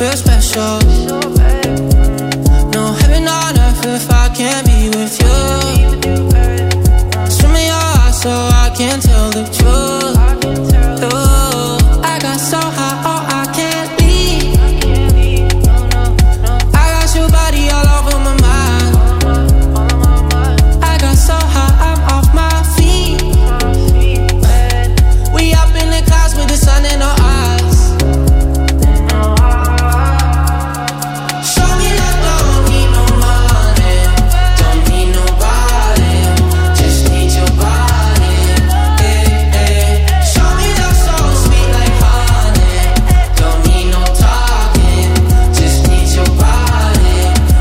feel special. No heaven on earth if I can't be with you. Swim in your eyes so I can tell the truth. I got so high, oh I can't leave. I got your body all over my mind. I got so high, I'm off my feet. We up in the clouds with the sun in our eyes. Show me that don't need no money, don't need nobody, just need your body. Show me that soul sweet like honey, don't need no talking, just need your body.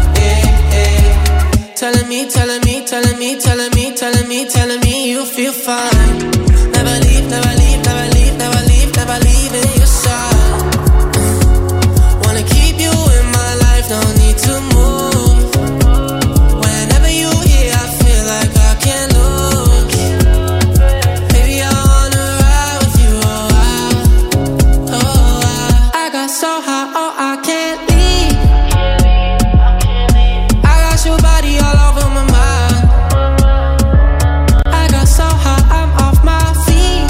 Telling me, telling me, telling me, telling me, telling me, telling me you feel fine. Never leave, never leave, never leave, never leave, never leaving your side. Wanna keep you in my life, no need to move. Whenever you here, I feel like I can't lose. Baby, I wanna ride with you, I got so high, oh I can't leave. I got your body all over my mind. I got so high, I'm off my feet.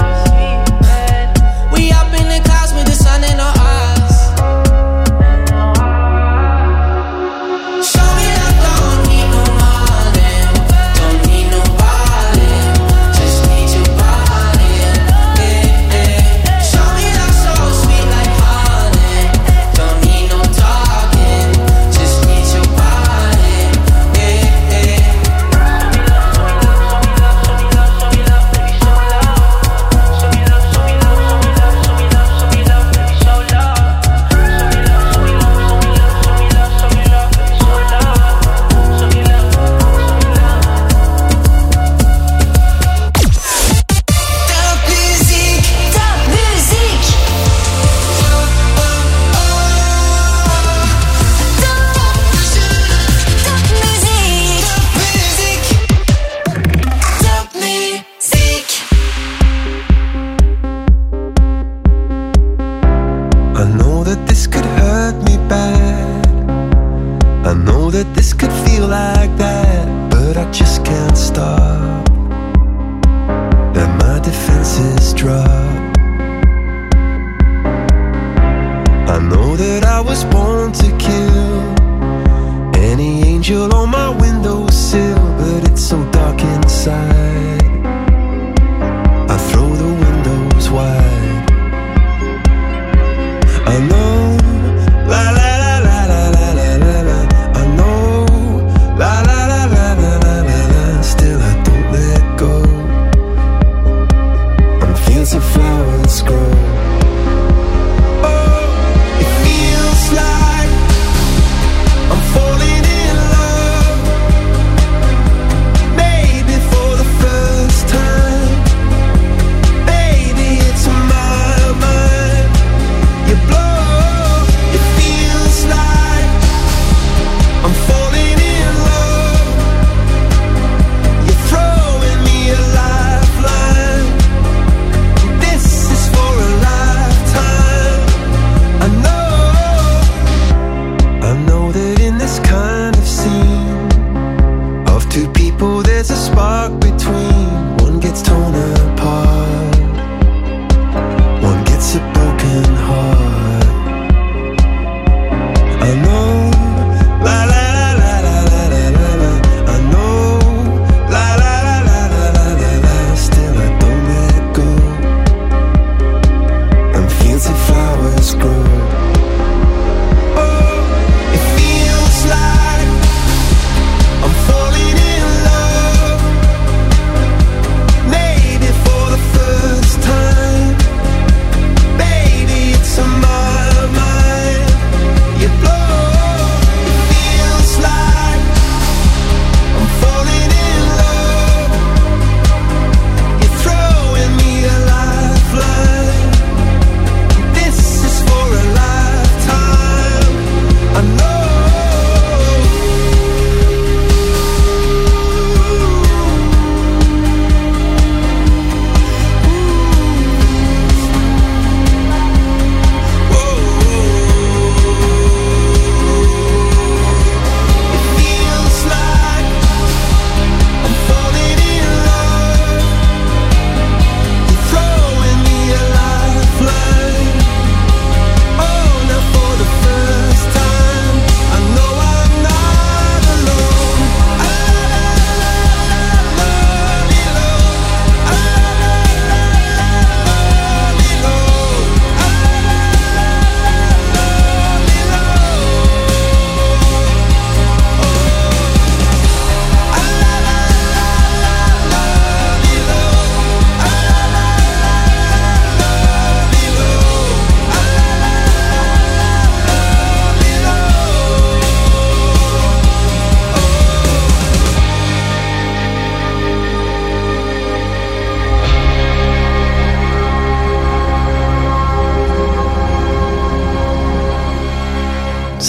We up in the clouds with the sun in our eyes. Show me that don't need no money, don't need nobody, just need your body. Show me that soul sweet like honey, don't need no talking, just need your body. I know that this could hurt me bad. I know that this could feel like that, but I just can't stop. And my defenses drop. I know that I was born to kill any angel on my windowsill, but it's so dark inside. I throw the windows wide. I know, la la la la la la la la la. I know, la la la la la la la la. Still I don't let go. I'm feeling so free.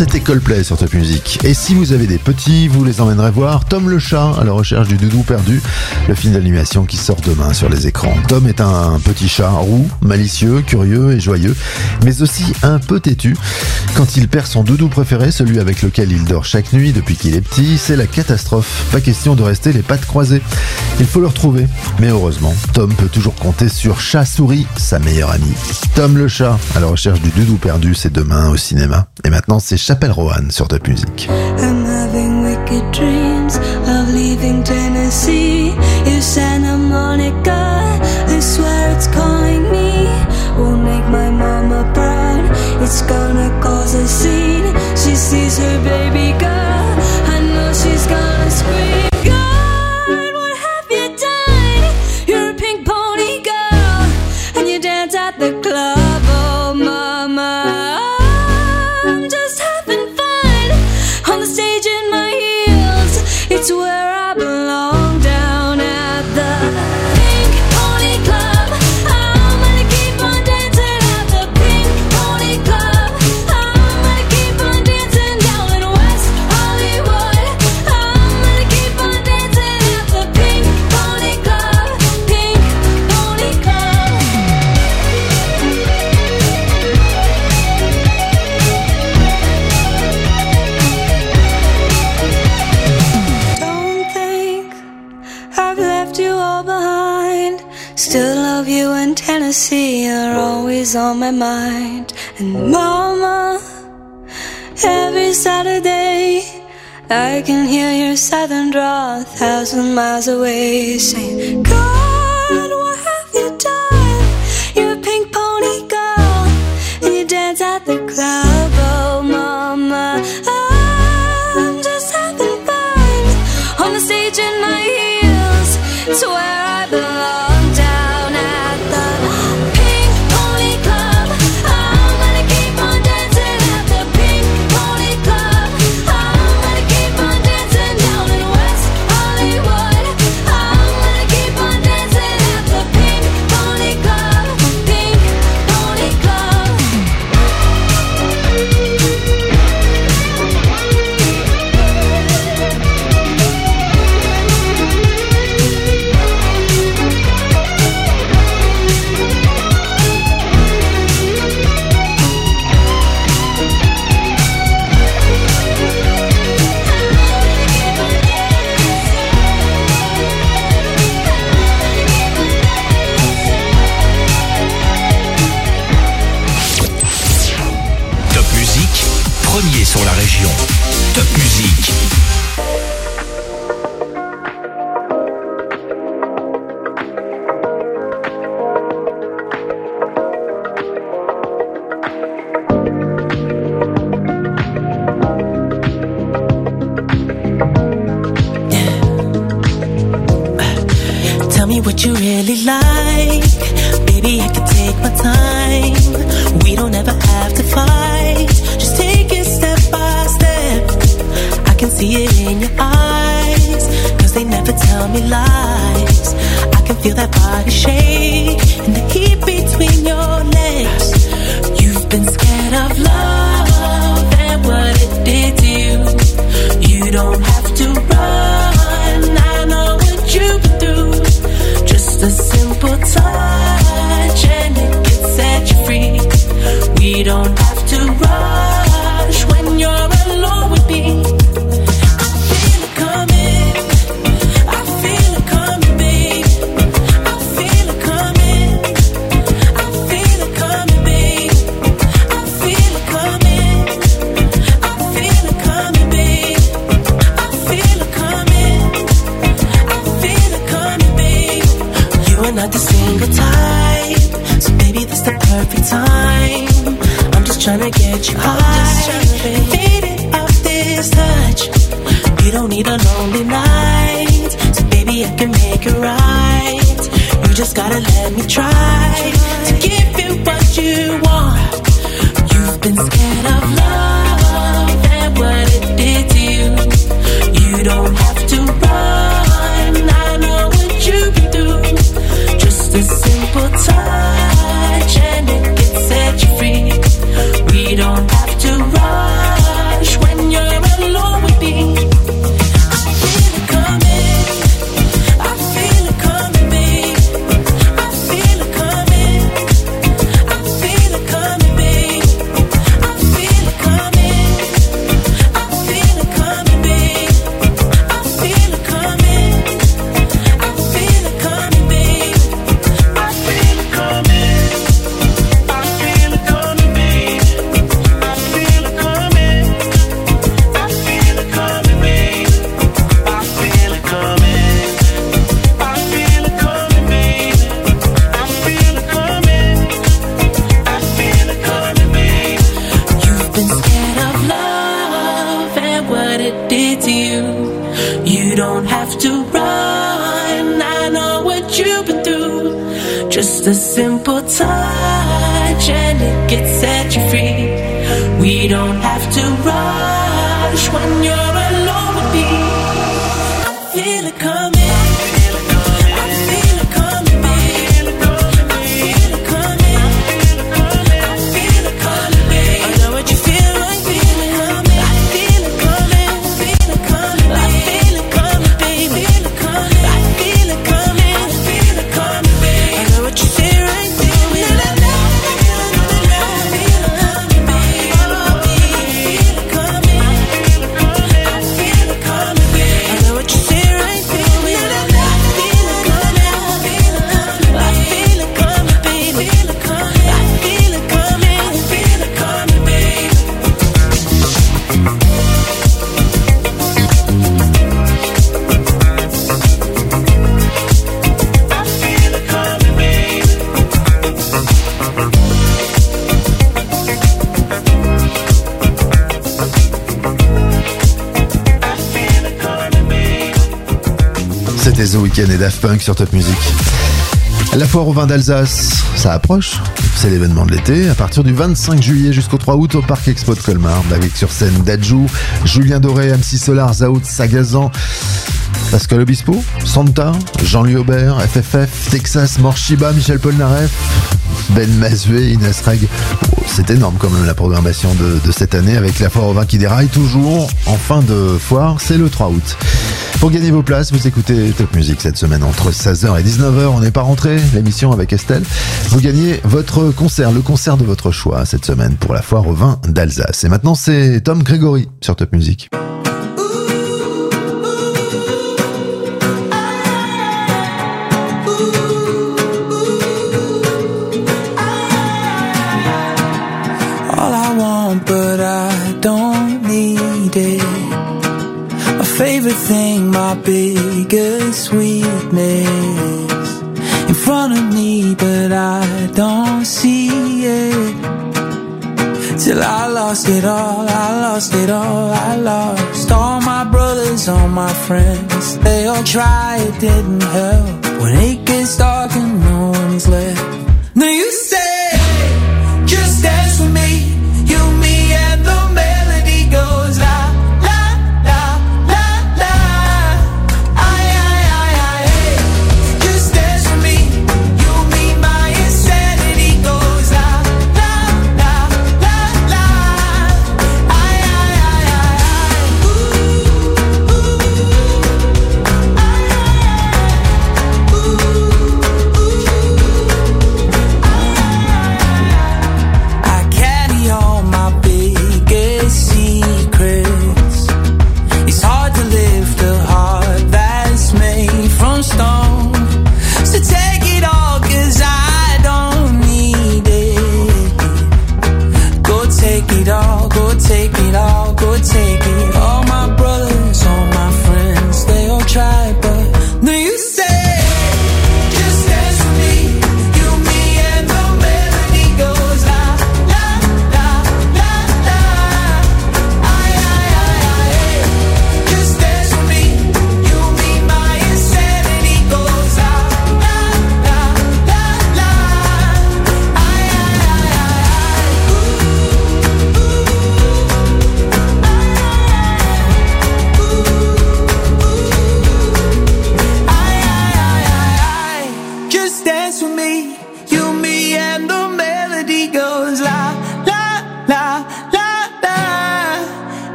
c'était Coldplay sur Top Music. Et si vous avez des petits, vous les emmènerez voir Tom le chat à la recherche du doudou perdu, le film d'animation qui sort demain sur les écrans. Tom est un petit chat roux, malicieux, curieux et joyeux, mais aussi un peu têtu. Quand il perd son doudou préféré, celui avec lequel il dort chaque nuit depuis qu'il est petit, c'est la catastrophe. Pas question de rester les pattes croisées. Il faut le retrouver. Mais heureusement, Tom peut toujours compter sur Chat-Souris, sa meilleure amie. Tom le chat à la recherche du doudou perdu, c'est demain au cinéma. Et maintenant, c'est Chapelle Roanne sur Top Music. I'm having wicked dreams of leaving Tennessee. If Santa Monica, I swear it's calling me. Won't make my mama proud. It's gonna cause a scene. She sees her baby girl. I know she's gonna scream. God, what have you done? You're a pink pony girl, and you dance at the club. Oh, mama. It's where I belong, down at the Pink Pony Club. I'm gonna keep on dancing at the Pink Pony Club. I'm gonna keep on dancing down in West Hollywood. I'm gonna keep on dancing at the Pink Pony Club. Pink Pony Club. I've left you all behind. Still love you in Tennessee. You're always on my mind. And mama, every Saturday I can hear your southern drawl 1,000 miles away, saying, God, what have you done? You're a pink pony girl, and you dance at the club. Oh, mama, I'm just having fun on the stage in my heels. It's where I belong, down at the Pink Pony Club. I'm gonna keep on dancing at the Pink Pony Club. I'm gonna keep on dancing down in West Hollywood. I'm gonna keep on dancing at the Pink Pony Club. Pink Pony Club. Top Music, premier sur la région. Top Music. Tell me what you really like. Baby, I can take my time. We don't ever have to fight. Just take it step by step. I can see it in your eyes, 'cause they never tell me lies. I can feel that body shake and the heat between your legs. You've been scared of love and what it did to you. You don't have to run. I know what you've been through. Just a simple touch and it can set you free. We don't have to rush when you're alone with me. I feel it coming. I feel it coming, babe. I feel it coming. I feel it coming, babe. I feel it coming. I feel it coming, babe. I feel it coming. I feel it coming, babe. You are not the single type, so baby, this the perfect time. I'm just tryna get you high, faded off this touch. You don't need a lonely night, so baby, I can make it right. You just gotta let me try to give you what you want. You've been scared of love and what it did to you. You don't have to run. I know what you've been through. Just a simple touch and it can set you free. We don't have to rush. to run. I know what you've been through. Just a simple touch and it gets set you free. We don't have to rush when you're alone with me. I feel it coming. C'était The Weeknd et Daft Punk sur Top Music. La foire au vin d'Alsace, ça approche. C'est l'événement de l'été. À partir du 25 juillet jusqu'au 3 août au Parc Expo de Colmar, avec sur scène Dadju, Julien Doré, MC Solar, Zao, Sagazan, Pascal Obispo, Santa, Jean-Louis Aubert, FFF, Texas, Morshiba, Michel Polnareff, Ben Mazué, Inès Reg. Oh, c'est énorme quand même la programmation de cette année avec la foire au vin qui déraille toujours en fin de foire. C'est le 3 août. Pour gagner vos places, vous écoutez Top Music cette semaine entre 16h et 19h. On n'est pas rentré, l'émission avec Estelle. Vous gagnez votre concert, le concert de votre choix cette semaine pour la foire au vin d'Alsace. Et maintenant, c'est Tom Grégory sur Top Music. All I want, but I don't need it. Favorite thing, my biggest weakness, in front of me, but I don't see it. Till I lost it all, I lost it all, I lost all my brothers, all my friends. They all tried, it didn't help. When it gets dark and no one's left. Now you say, just dance with me, you, me, and the melody goes la.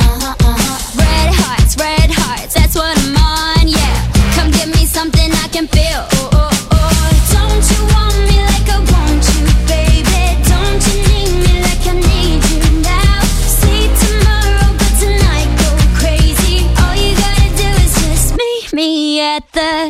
Red hearts, that's what I'm on, yeah. Come give me something I can at the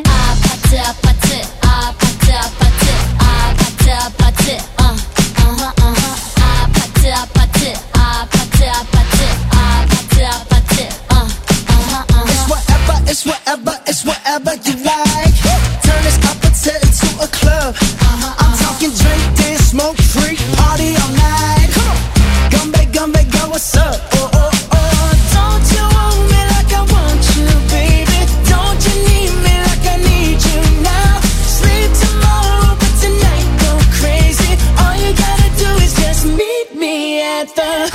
It's whatever you like. Turn this opposite into a club. I'm talking drink, dance, smoke, freak, party all night. Come on, Gumby, go, what's up? Oh, oh, oh. Don't you want me like I want you, baby? Don't you need me like I need you now? Sleep tomorrow, but tonight go crazy. All you gotta do is just meet me at the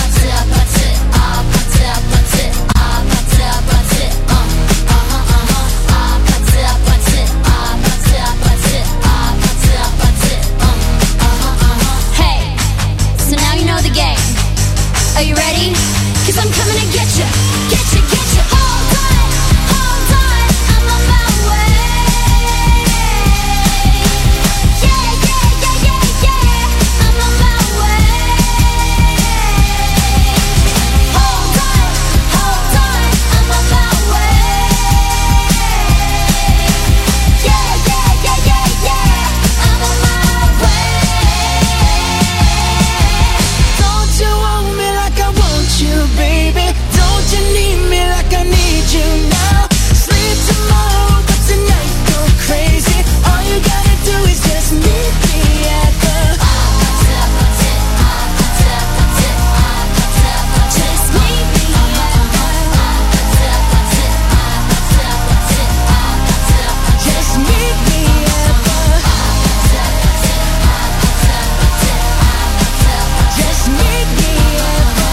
Are you ready? 'Cause I'm coming to get you. Get you, get you. Hold on, I'm on my way. Yeah, yeah, yeah, yeah, yeah. I'm on my way. Hold on, I'm on my way. Yeah, yeah, yeah, yeah, yeah. I'm on my way. Don't you want me like I want you, baby? Don't you need me like I need you now? Sleep tomorrow, but tonight go crazy. All you gotta do is just meet me at the Just meet me Just meet me at the Just meet me at the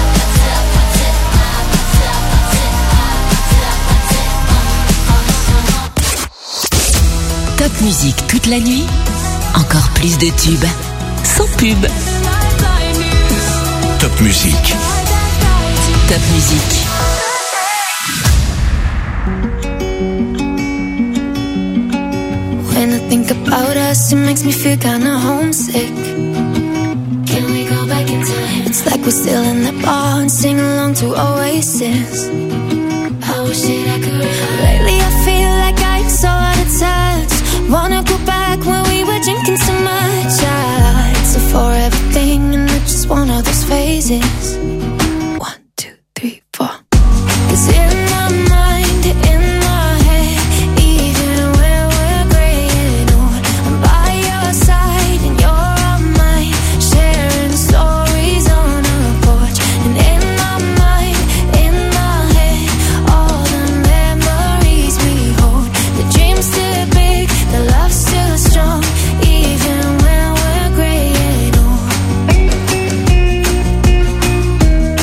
Top musique toute la nuit, encore plus de tubes, sans pub. Top musique. Top musique. When I think about us, it makes me feel kinda homesick. Can we go back in time? It's like we're still in the bar and sing along to Oasis. I wish that I could. Lately I feel like I'm so out of touch. Wanna go back when we were drinking so much. It's a forever thing and it's just one of those phases. 1, 2, 3, 4. 'Cause in my mind, in my head, even when we're graying old, I'm by your side and you're on mine, sharing stories on our porch. And in my mind, in my head, all the memories we hold. The dream's still big, the love's still strong, even when we're graying old.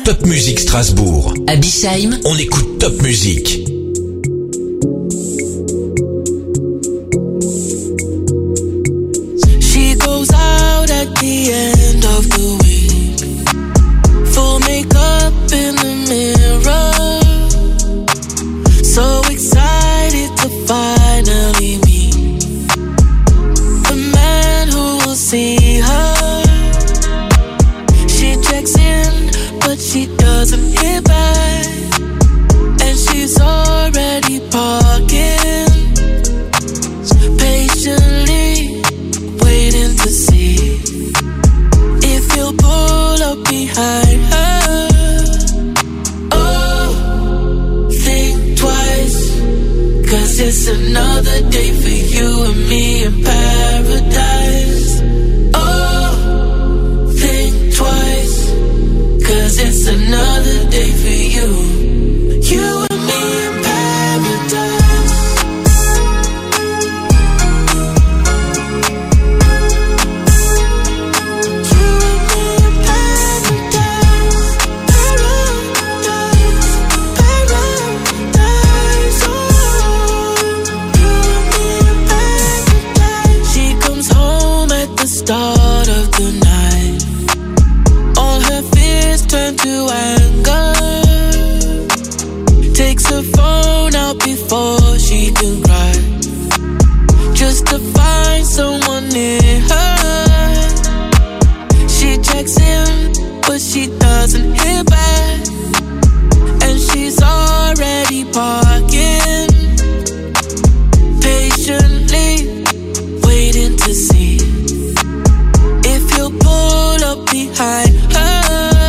Top Music Strasbourg. À Bischheim, On écoute Top Music. She goes out at the end of the week, full makeup in the mirror, so excited to finally meet the man who will see her. She checks in, but she doesn't hear back, and she's already parking, patiently waiting to see if he'll pull up behind her. Oh, think twice, 'cause it's another day for you and me in paradise. Oh, think twice, 'cause it's another day for you and me in paradise. You and me in paradise, paradise, paradise. Oh, you and me in paradise. She comes home at the start of the night. All her fears turn to anger. Takes her phone out before she can cry, just to find someone near her. She checks in, but she doesn't hear back, and she's already parking, patiently waiting to see if he'll pull up behind her.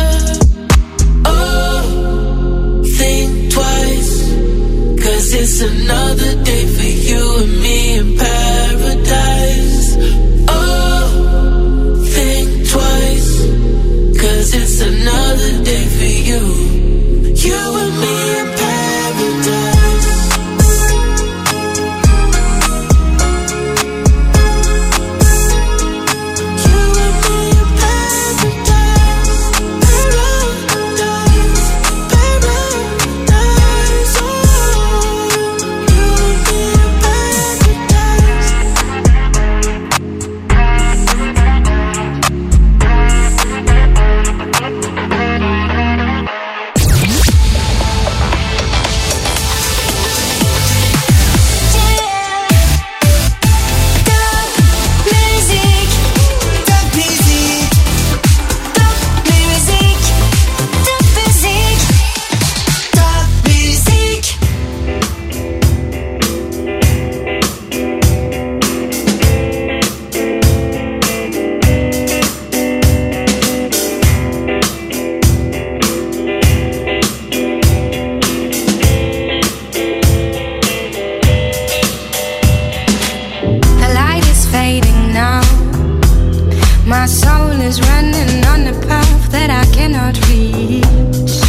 Oh, think twice, 'cause it's another day for you and me in paradise. Oh, think twice, 'cause it's another day for you and me in paradise. You and me in paradise, paradise, paradise. Oh, you and me in paradise. The light is fading now. My soul is running on a path that I cannot reach.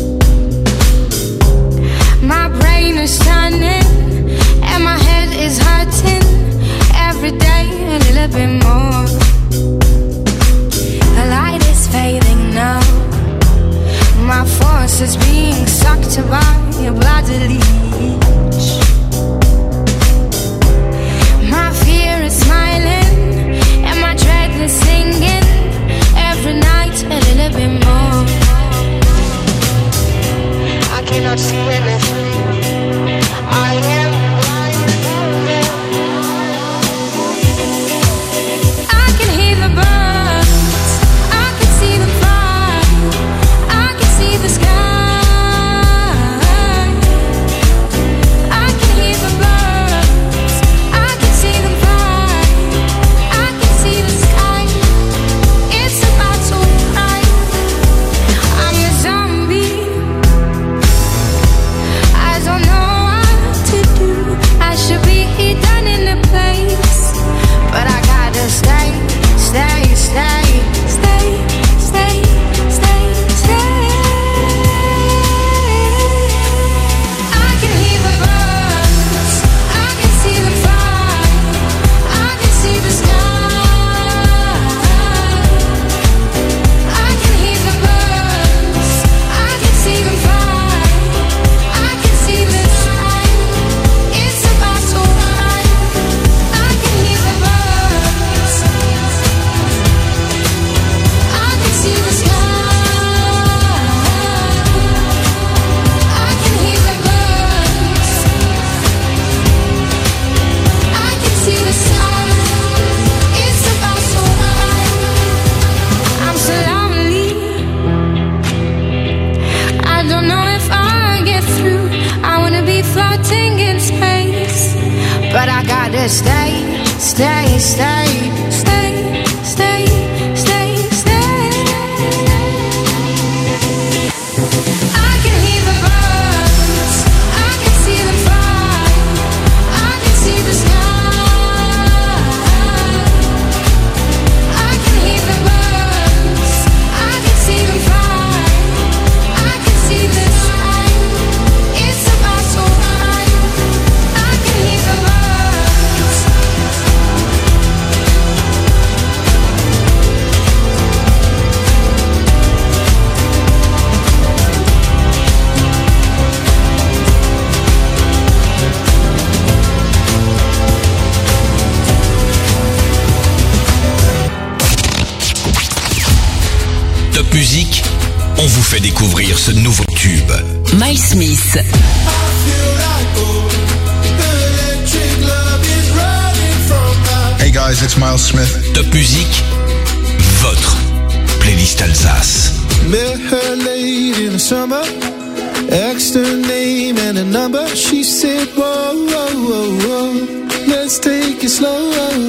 My brain is turning and my head is hurting every day a little bit more. The light is fading now. My force is being sucked by a bloody leech. My fear is smiling and my dread is singing every night a little bit more. I cannot see anything. I am blind. I can hear the birds, I can see them fly, I can see the sky. I can hear the birds, I can see them fly, I can see the sky. It's about to cry. I'm a zombie. to stay, stay, stay, stay, stay, stay, stay. I can hear the birds, I can see them fly, I can see the sky. I can hear the birds, I can see them fly, I can see the sky. It's about so high. I can hear the birds. Top Music, on vous fait découvrir ce nouveau tube. Miles Smith. Hey guys, it's Miles Smith. Top Music, votre playlist Alsace. Met her late in the summer, asked her name and a number. She said, whoa, whoa, whoa, whoa, let's take it slow.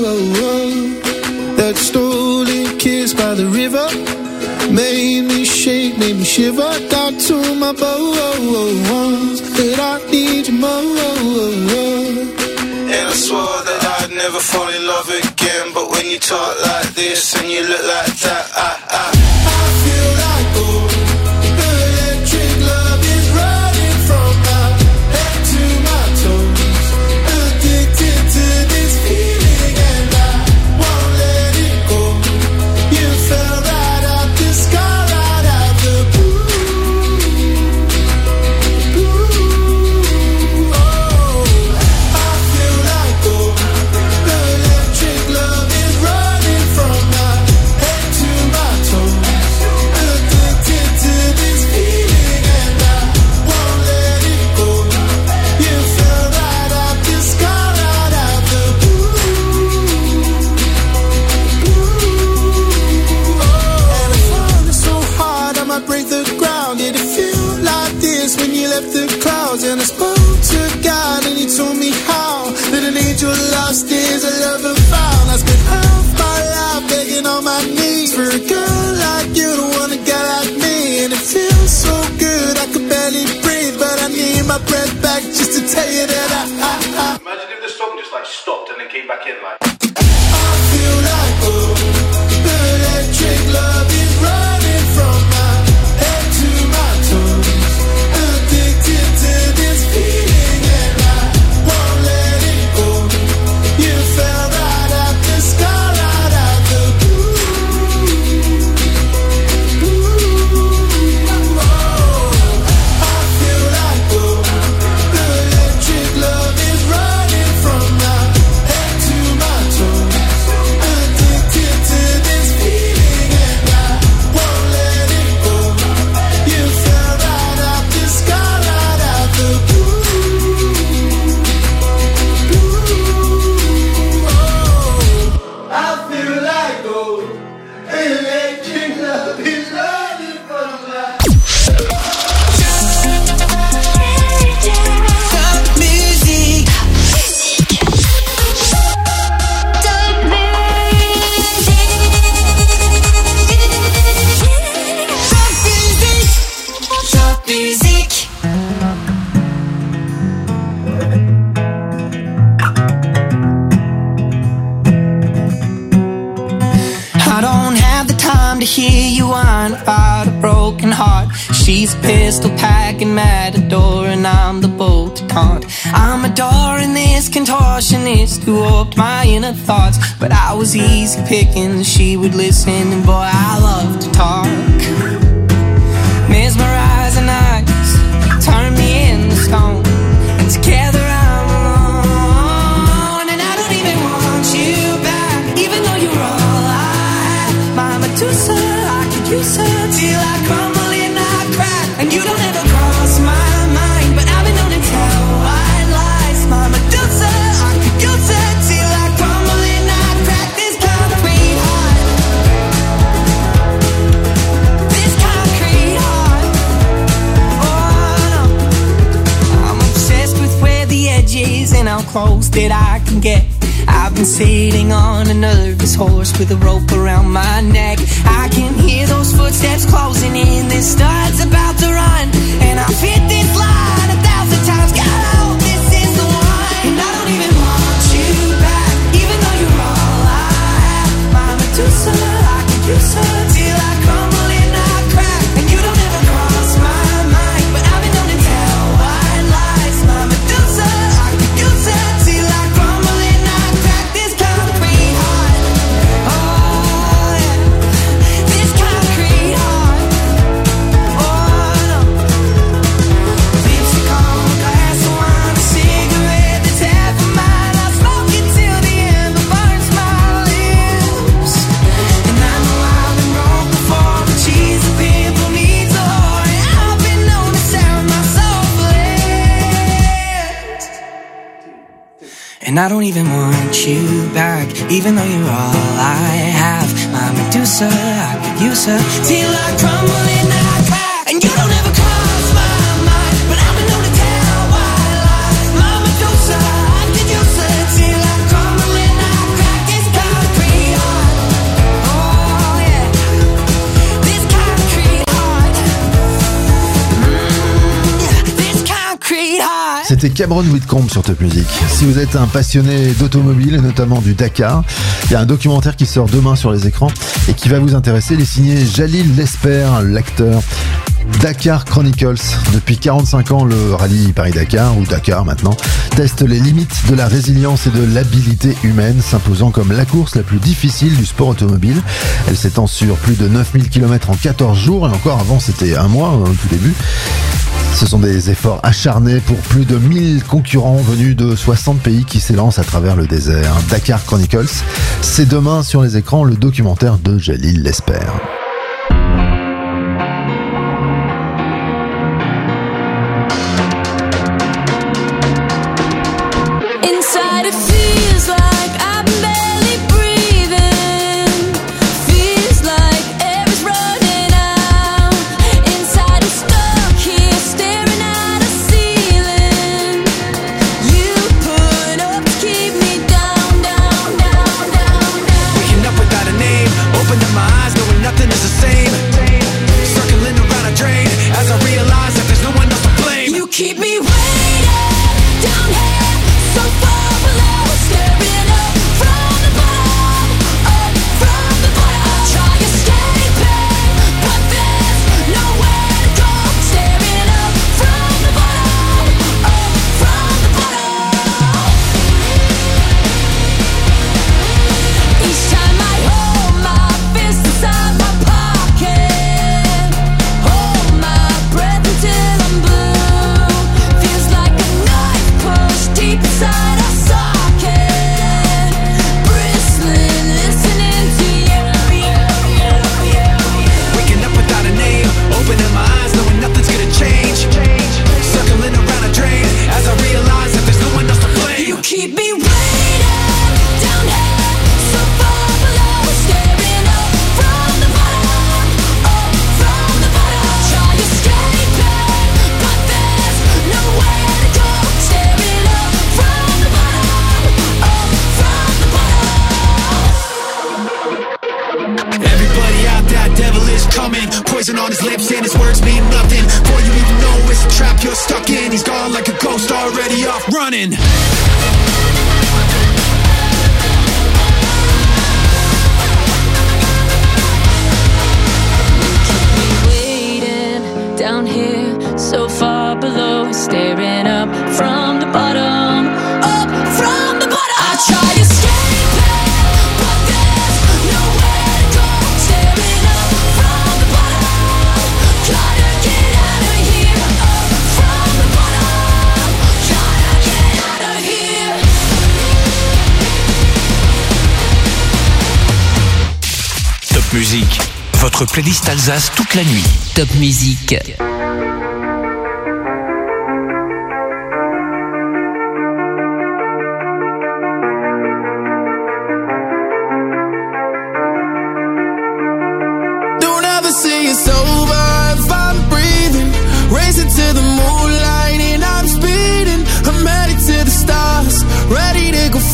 That stolen kiss by the river made me shake, made me shiver. Got to my bones that I need you more. And I swore that I'd never fall in love again. But when you talk like this and you look like that, I feel like the electric love is running from my head to my toes. Addicted to this feeling and I won't let it go. You fell right out the sky, right out the blue. Oh, I feel like the electric love is running from my head to my toes. Addicted to this feeling and I won't let it go. You fell right out the sky, right out the blue. And I found it so hard I might break the ground. Did it feel like this when you left the clouds? And I spoke to God and he told me how that an angel lost is a lover found. I spent half my life begging on my knees for a girl like you to want a guy like me. And it feels so good I could barely breathe, but I need my breath back just to tell you that I Imagine if the song just like stopped and then came back in like. I feel like the electric love is running from my head to my toes. Addicted to this feeling and I won't let it go. You fell right out the sky, right out the blue. Oh, I feel like the electric love is running from my head to my toes. Addicted to this feeling and I won't let it go. You fell right out the sky, right out the blue. Oh, I feel like electric love is running from my. Top music. Top music. I don't have the time to hear you whine about a broken heart. She's a pistol packing matador and I'm the bolt to taunt. I'm adoring this contortionist who warped my inner thoughts. But I was easy picking, she would listen and boy I love to talk. Mesmerizing eyes, turn me into stone. And together I'm alone. And I don't even want you back, even though you're all I have. My Medusa, I could use her till I crumble and I crack. And you don't ever cross my mind, but I've been known to tell white lies. My Medusa, I could use her till I crumble and I crack. This concrete heart, this how close that I can get. I've been sitting on a nervous horse with a rope around my neck. I can hear those footsteps closing in, this star's about to run. And I've hit this line 1,000 times, God, I hope this is the one. And I don't even want you back, even though you're all I have. My Medusa, I could use her till I crumble and I crack. And you don't ever cross my mind, but I've been known to tell white lies. My Medusa, I could use her till I crumble and I crack. This concrete heart, oh yeah, this concrete heart, oh no. Lipstick on a glass of wine, a cigarette that's half of mine. I smoke it till the ember burns my lips. And I know I've been broke before, but she's a pimple needs a whore. And I've been known to sell my soul for less. And I don't even want you back, even though you're all I have. My Medusa, I could use her till I crumble and I crack. And you don't ever cross my mind, but I've been known to tell white lies. My Medusa, I could use her till I crumble and I crack. This concrete heart, oh yeah, this concrete heart, this concrete heart. C'était Cameron Whitcomb sur Top Music. Si vous êtes un passionné d'automobile et notamment du Dakar, il y a un documentaire qui sort demain sur les écrans et qui va vous intéresser. Il est signé Jalil Lesper, l'acteur. Dakar Chronicles. Depuis 45 ans, le rallye Paris-Dakar, ou Dakar maintenant, teste les limites de la résilience et de l'habilité humaine, s'imposant comme la course la plus difficile du sport automobile. Elle s'étend sur plus de 9000 km en 14 jours, et encore avant c'était un mois au tout début. Ce sont des efforts acharnés pour plus de 1000 concurrents venus de 60 pays qui s'élancent à travers le désert. Dakar Chronicles, c'est demain sur les écrans le documentaire de Jalil Lesper. Inside it feels like I'm barely breathing. Feels like air is running out. Inside it's stuck here staring at a ceiling. You put up to keep me down, down, down, down, down. Waking up without a name, opening my eyes knowing nothing is the same. Circling around a drain as I realize that there's no one else to blame. You keep me waiting down here, so far below, staring up from the bottom, up from the bottom. I try escaping, but there's nowhere to go. Staring up from the bottom, up from the bottom. Each time I hold my fist inside my pocket, hold my breath until I'm blue. Feels like a knife pushed deep inside a socket, bristling, listening to you. Waking up without a name, opening my eyes knowing nothing's gonna change. Circling around a drain as I realize that there's no one else to blame. You keep me waiting down here, so far below, staring up from the bottom, up from the bottom. I try escaping, but there's nowhere to go. Staring up from the bottom, up from the bottom. Everybody out there, devil is coming. Poison on his lips and his words mean nothing. Before you even know it's a trap you're stuck in. He's gone like a ghost already off running. Waiting down here, so far below, staring up from the bottom, up from the bottom. I try escaping, but there's nowhere to go. Staring up from the bottom, gotta get out of here. Up from the bottom, gotta get out of here. Top Music, votre playlist Alsace toute la nuit. Top Music. Don't ever say it's over if I'm breathing. Racing to the moonlight and I'm speeding. I'm headed to the stars.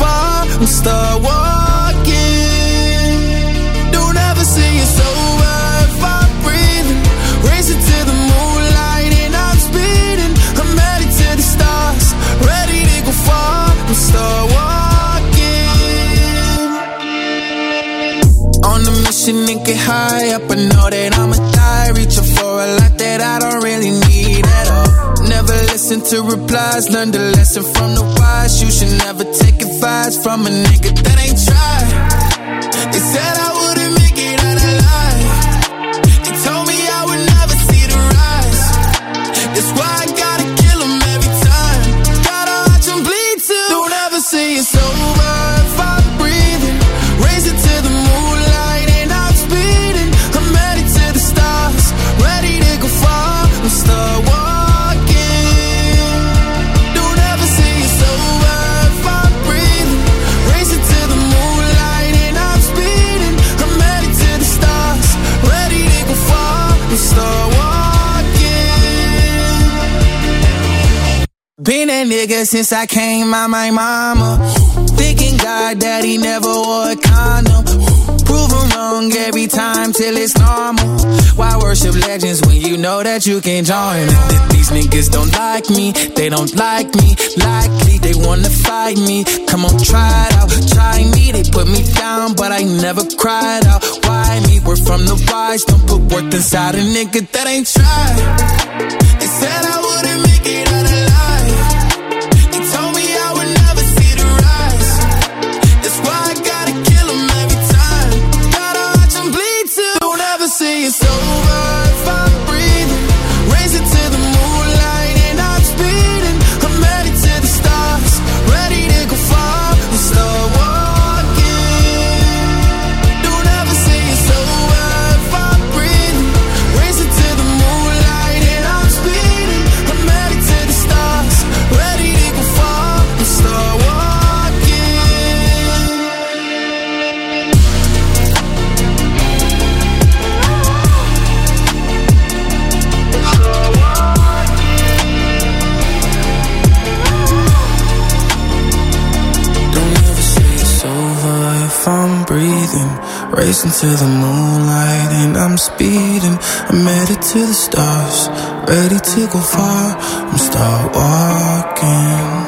far, I'm start walking. Don't ever say it's over if I'm breathing. Racing to the moonlight and I'm speeding. I'm headed to the stars, ready to go far, I'm start walking. On a mission and get high up, I know that I'ma die. Reaching for a lot that I don't really need at all. Never listen to replies, learn the lesson from the wise. You should never take advice from a nigga that ain't tried. They said I wouldn't make it out alive. They told me I would never see the rise. That's why I gotta kill them every time. Gotta watch them bleed too. Don't ever say it's over if I'm breathing. Raising to the moonlight and I'm speeding. I'm headed to the stars, ready to go far. I'm start walking. Don't ever say it's over if I'm breathing. Racing to the moonlight and I'm speeding. I'm headed to the stars, ready to go far. I'm start walking. Been that nigga since I came out my mama. Thinking God that he never wore a condom. Proven wrong every time till it's normal. Why worship legends when you know that you can join them? These niggas don't like me, they don't like me. Likely they wanna fight me. Come on, try it out, try me. They put me down, but I never cried out. Why me? We're from the wise. Don't put worth inside a nigga that ain't tried. They said I wouldn't make it out alive. They told me I would never see the rise. That's why I gotta kill them every time. Gotta watch them bleed too. Don't ever say it's over if I'm breathing. Racing to the moonlight and I'm speeding. I'm headed to the stars, ready to go far and start walking. Don't ever say it's over if I'm breathing. Racing to the moonlight and I'm speeding. I'm headed to the stars, ready to go far and start walking. Don't ever say it's over if I'm breathing. Racing to the moonlight and I'm speeding. I'm headed to the stars, ready to go far. I'm start walking.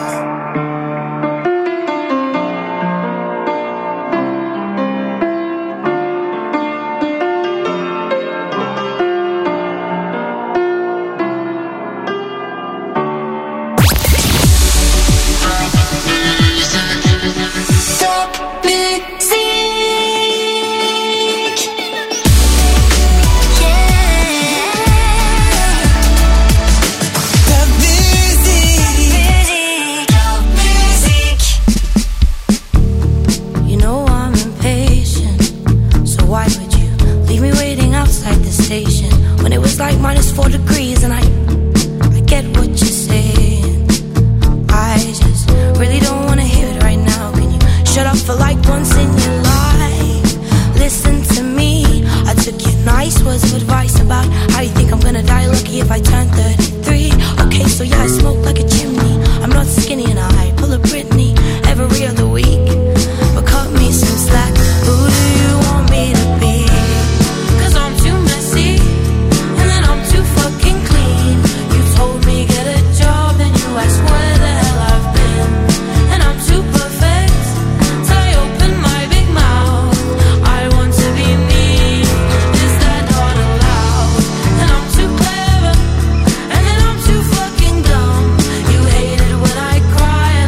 You know I'm impatient, so why would you leave me waiting outside the station when it was like -4 degrees? And I get what you're saying. I just really don't wanna hear it right now. Can you shut up for like once in your life? Listen to me. I took your nice words of advice about how you think I'm gonna die lucky if I turn 33. Okay, so yeah, I smoke like a chimney. I'm not skinny and I pull a Britney every other week. But cut me some slack. Who do you want me to be? 'Cause I'm too messy, and then I'm too fucking clean. You told me get a job, then you asked where the hell I've been. And I'm too perfect, so I open my big mouth. I want to be me, is that not allowed? And I'm too clever, and then I'm too fucking dumb. You hate it when I cry,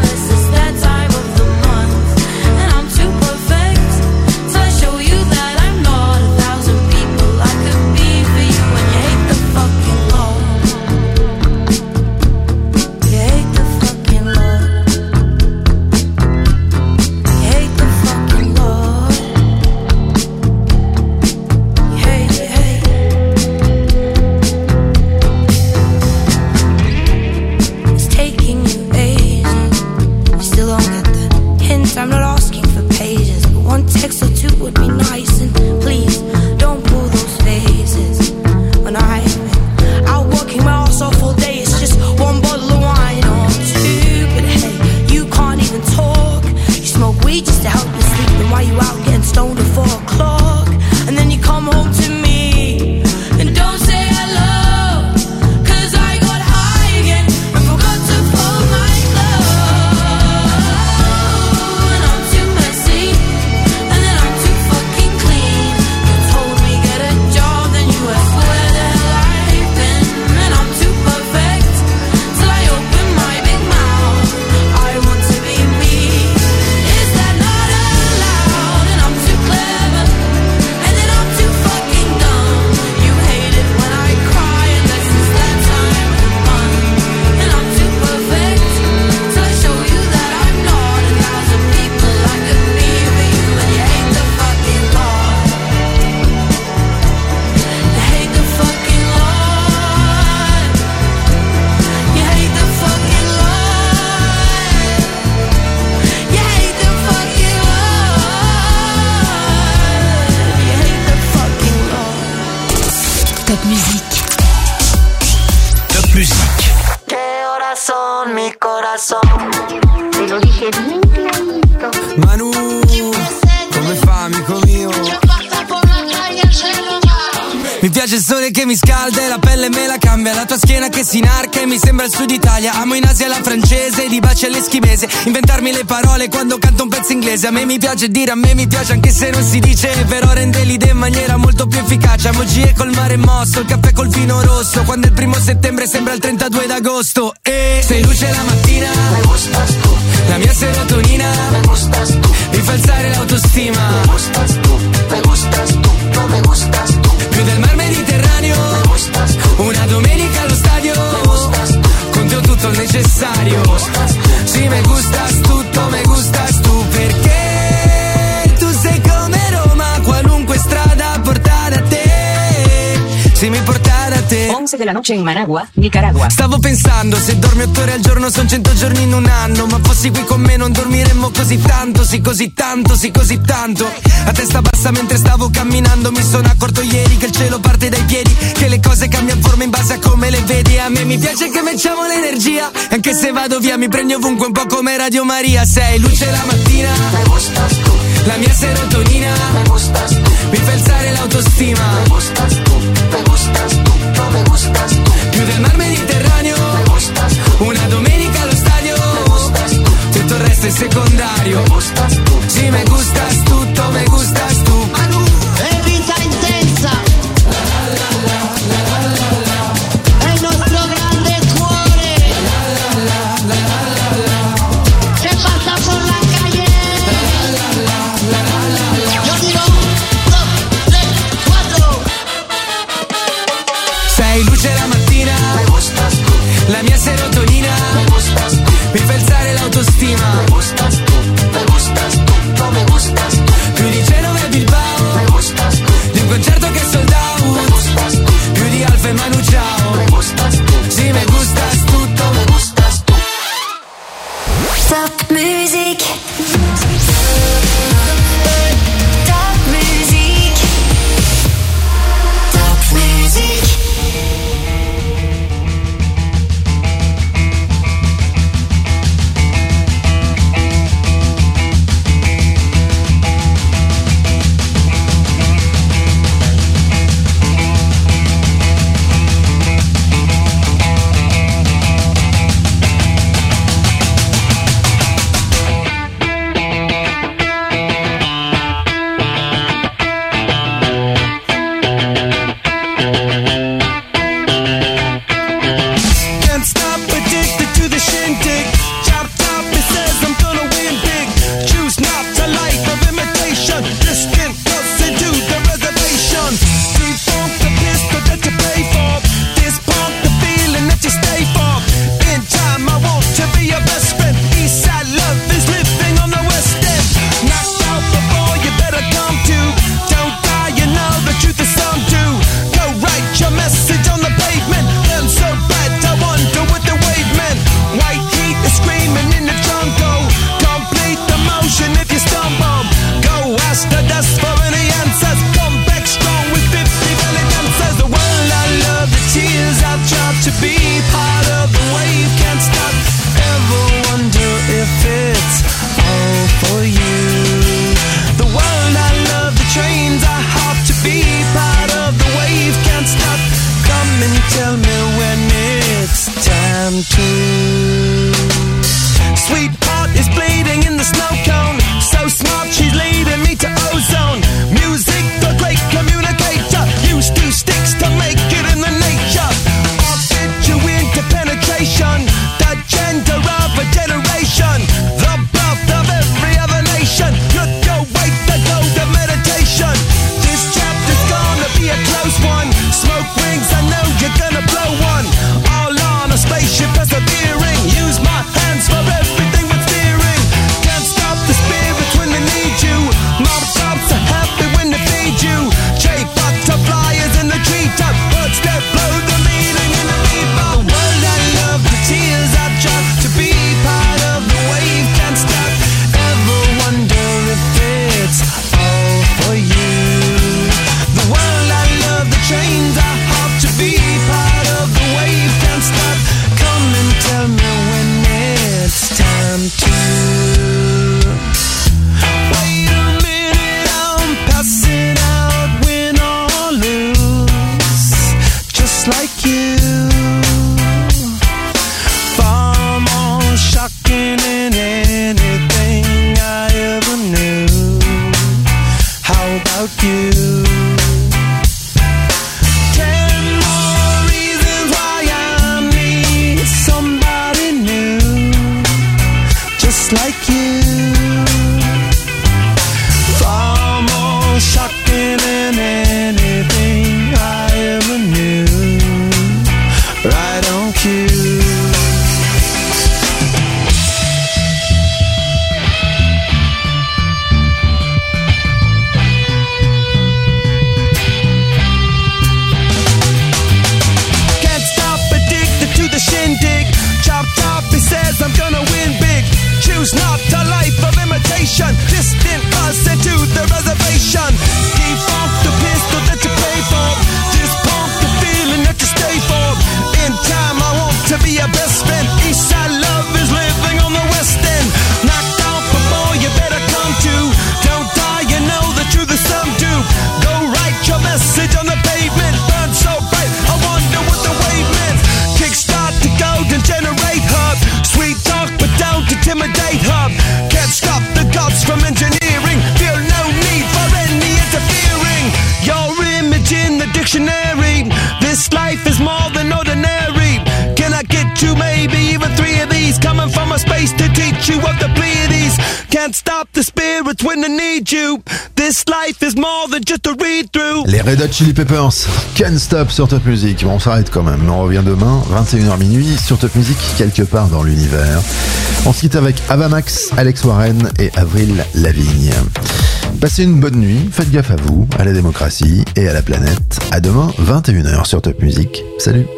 corazón, mi corazón. Te lo dije bien clarito. Manu, come fa, amico mio? Mi piace il sole che mi scalda e la pelle me la cambia. La tua schiena che si inarca e mi sembra il sud Italia. Amo in Asia la francese, di baci all'eschimese. Inventarmi le parole quando canto un pezzo inglese. A me mi piace dire, a me mi piace anche se non si dice. Però rende l'idea in maniera molto più efficace. Emoji col mare mosso, il caffè col vino rosso. Quando è il 1 settembre sembra il 32 d'agosto. E sei luce la mattina, me gustas tú. la mia serotonina, me gustas tú. mi fa alzare l'autostima. Me gustas tú, me gustas tú, no me gustas tú. Più del mar Mediterraneo, me gustas tú. una domenica allo stadio, me gustas tú. con te ho tutto il necessario. Me gustas tú. Sì, me gustas tutto, me gustas tu. Perché tu sei come Roma, qualunque strada porta da te. Sì, mi porta da te. 11 della noche in Managua, Nicaragua. Stavo pensando, se dormi 8 ore al giorno son 100 giorni in un anno. Ma fossi qui con me non dormiremmo così tanto. Sì, così tanto, sì, così tanto. A testa bassa mentre stavo camminando. Mi sono accorto ieri che il cielo parte dai piedi, che le cose cambiano forma in base a come le vedi. A me mi piace che mettiamo l'energia. Anche se vado via mi prendi ovunque, un po' come Radio Maria. Sei luce la mattina, me gustas tú. la mia serotonina, me gustas tú. mi fa alzare l'autostima. Me gustas tú, me gustas tú, no me gustas tú. Più del mar Mediterraneo, me gustas tú. una domenica allo stadio, me gustas tú. tutto il resto è secondario. Me gustas tú. Sì, me gustas tutto, me gustas tu. È vita intensa. È il nostro grande cuore. Che passa por la calle. Yo digo 1, 2, 3, 4. Sei luce la mattina, Me gustas tú. la mia serotonina, Me gustas tú. mi fa alzare l'autostima. Me gustas tú. Me gustas tú, no me gustas tú. Più di Genova e Bilbao, Me gustas tú. di un concerto che è sold Me out. gustas tú. Più di Alfa e Manu Ciao. Me gustas tú. Sì, me gustas tutto, Me gustas tú. Top music. Top music. Top music. Can't stop, addicted to the shindig. Chop top, it says I'm gonna win big. Choose not a life of imitation. Distant goes into the reservation. Defunct the pistol that you pay for. This pump the feeling that you stay for. In time, I want to be your best friend. Eastside love is living on the west end. Knocked out before you better come to. Don't die, you know the truth is some do. Go write your message on the pavement. Them so bad, I wonder what the wave meant. White heat is screaming in the jungle. Complete the motion if you stumble. Go ask the dust for any answers. Come back strong with 50 belly dancers. The world I love, the tears I've dropped to be part of the wave. Can't stop. Ever wonder if it's all for you? The world I love, the trains I hop to be part of the wave. Can't stop. Come and tell me when it's time to. Sweetheart is bleeding in the snow cone. So smart, she's leading me to ozone. Music, the great communicator. Use 2 sticks to make it in the nature. I'll fit you into penetration. The gender of a generation. The birth of every other nation. Look your way, the gold of meditation. This chapter's gonna be a close one. Smoke rings, I know you're gonna blow one. All on a spaceship, persevere. Chop, chop, he says I'm gonna win big. Choose not a life of imitation. Distant us into the reservation. Default the pistol that you pay for. Just pump the feeling that you stay for. In time I want to be your best friend. Eastside love is living on the west end. Knocked out before you better come to. Don't die, you know the truth is some do. Go write your message on the pavement. Burn so bright, I wonder what the wave meant. Kickstart the golden generate hub. Sweet talk but don't intimidate hub. Can't stop the gods from engineering. Feel no need for any interfering. Your image in the dictionary. This life is more than ordinary. Can I get you maybe even 3 of these? Coming from a space to teach you of the Pleiades. Can't stop the spirits when they need you. This life is more than just a read-through. Les Red Hot Chili Peppers, Can't Stop sur Top Music. Bon, on s'arrête quand même, mais on revient demain, 21h minuit, sur Top Music, quelque part dans l'univers. On se quitte avec Ava Max, Alex Warren et Avril Lavigne. Passez une bonne nuit, faites gaffe à vous, à la démocratie et à la planète. À demain, 21h sur Top Music. Salut.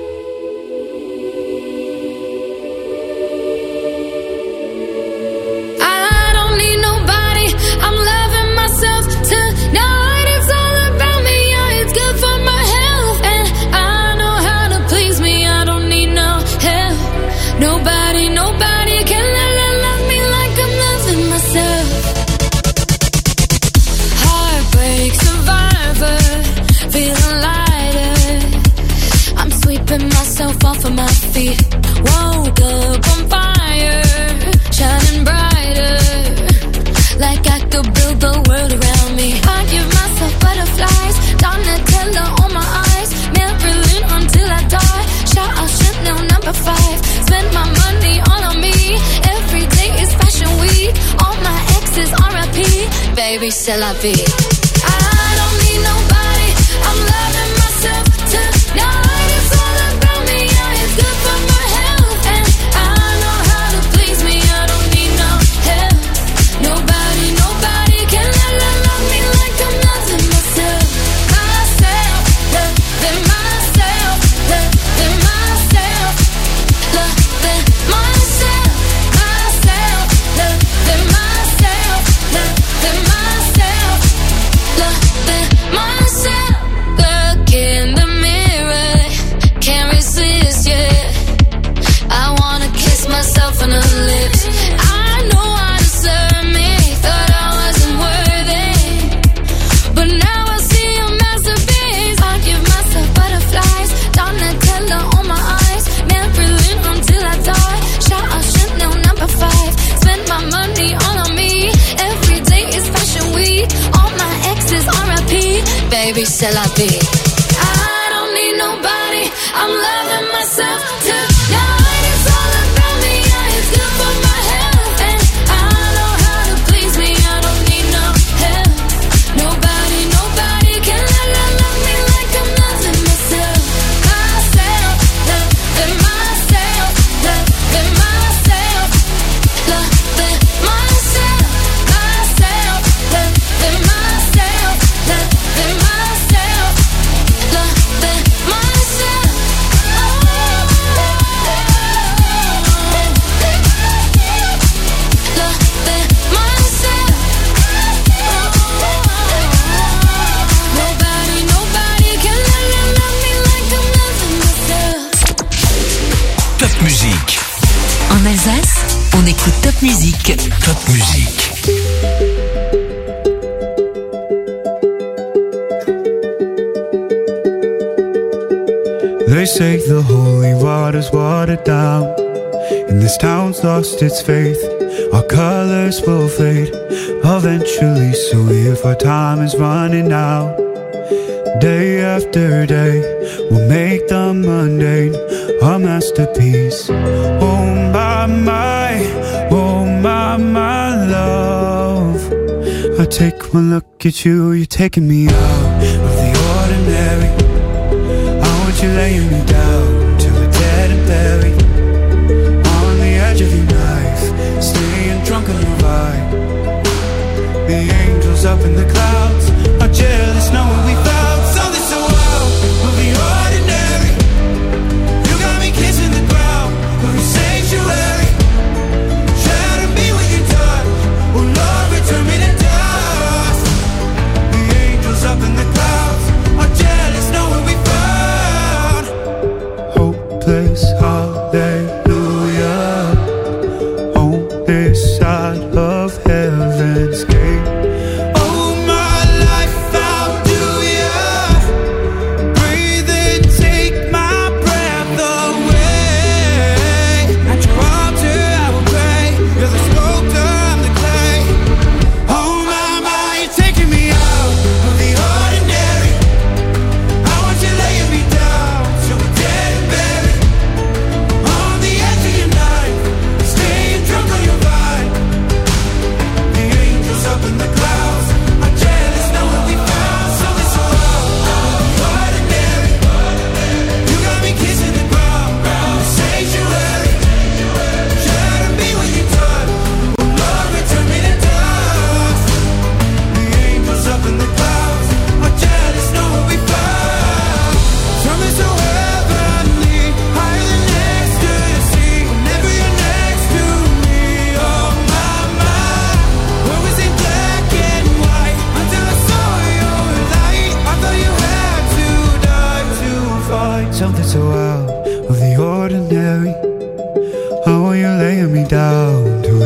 Off of my feet, woke up on fire, shining brighter, like I could build the world around me. I give myself butterflies, Donatella on my eyes, Marilyn until I die. Shout out Chanel number 5, spend my money all on me. Every day is fashion week, all my exes R.I.P. Baby, c'est la vie. I don't need nobody, I'm loving myself tonight. It's all about me, yeah, it's good for my health, and I know how to please me. I don't need no help. Nobody can love me like I'm loving myself. Loving myself, loving myself, loving myself, loving myself, loving myself, loving myself. Look in the mirror, can't resist, yeah. I wanna kiss myself on the lips. I know I deserve me, thought I wasn't worthy, but now I see a masterpiece. I give myself butterflies, Donatella on my eyes, Marilyn until I die. Shout out Chanel number 5, spend my money all on me. Every day is fashion week, all my exes R.I.P. Baby, c'est la vie. I don't need nobody, I'm loving myself tonight. It's all about me, yeah, it's good for my health, and I know how to please me. I don't need no help. Nobody can love me like I'm loving myself. Loving myself, loving myself, loving myself, loving myself, loving myself, loving myself. Nobody can love me like I'm loving myself. Top Musique. En Alsace, on écoute Top Musique. Top Musique. They say the holy water's watered down, and this town's lost its faith. Our colors will fade eventually, so if our time is running out, day after day, we'll make the mundane our masterpiece. Oh my love, I take one look at you, you're taking me out of the ordinary. I want you laying me down till we're dead and buried, on the edge of your knife, staying drunk on the vibe. The angels up in the clouds are jealous knowing we found something so wild of the ordinary. You got me kissing the ground, but we say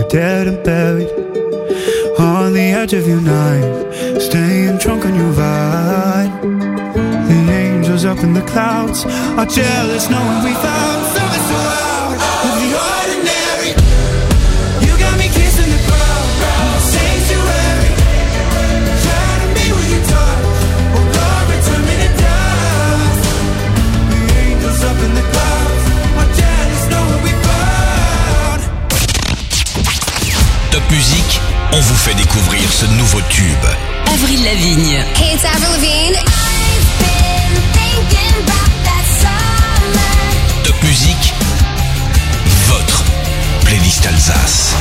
dead and buried on the edge of your knife, staying drunk on your vine. The angels up in the clouds are jealous knowing we found something so out of the ordinary. You got me kissing the ground, sanctuary, trying to be what you touch. Oh Lord, return me to dust. The angels up in the clouds are jealous knowing we found. Top Musique, on vous fait découvrir ce nouveau tube. Avril Lavigne. Hey, it's Avril Lavigne. I've been thinking about that summer. Top Musique, votre playlist Alsace.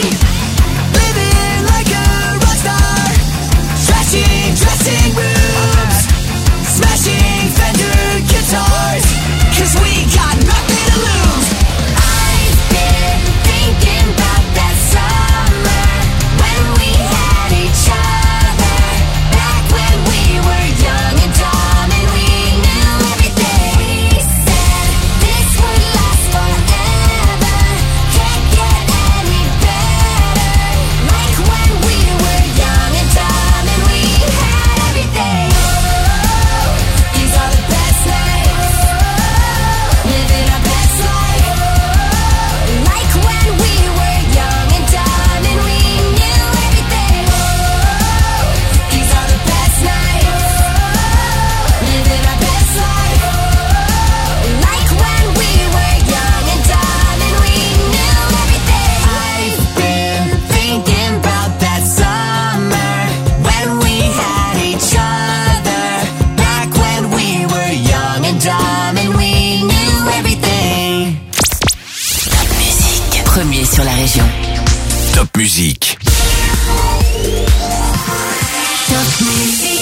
Dressing room